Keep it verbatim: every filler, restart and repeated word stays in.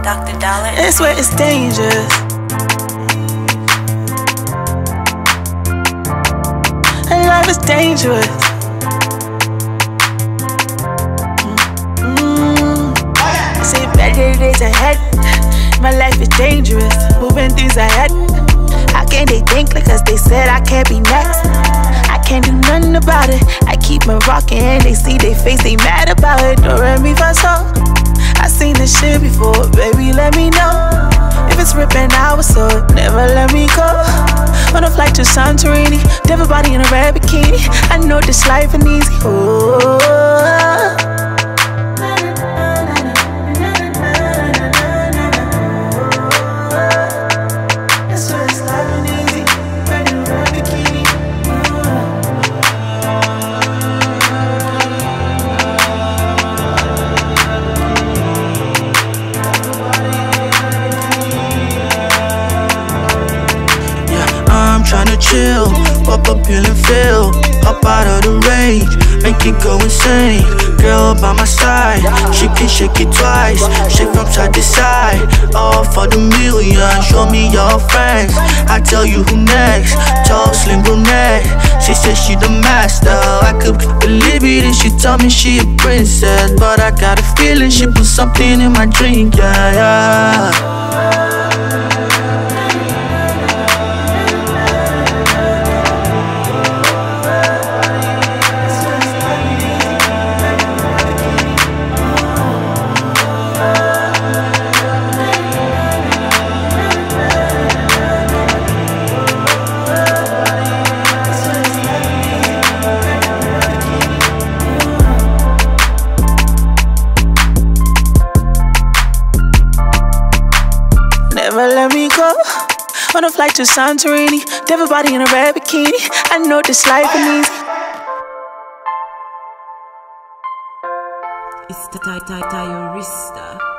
Doctor Dollar. It's where it's dangerous. And life is dangerous. Mm-hmm. I say better days ahead. My life is dangerous. Moving things ahead. How can they think like us? They said I can't be next. I can't do nothing about it. I keep my rockin' and they see they face, they mad about it. Don't let me for so. I seen this shit before, baby, let me know. If it's ripping, I was so, never let me go. On a flight to Santorini, different body in a red bikini. I know this life ain't easy. Oh, that's why this life ain't easy. Red in a red bikini. I'm tryna chill, pop up pill and feel up out of the rage, make it go insane. Girl by my side, she can shake it twice, shake from side to side. All for the million, show me your friends, I tell you who next. Tall, slim brunette, she said she the master. I could believe it and she told me she a princess, but I got a feeling she put something in my drink, yeah, yeah. Never let me go. On a flight to Santorini, different body in a red bikini. I know this life ain't easy. It's the Diarista.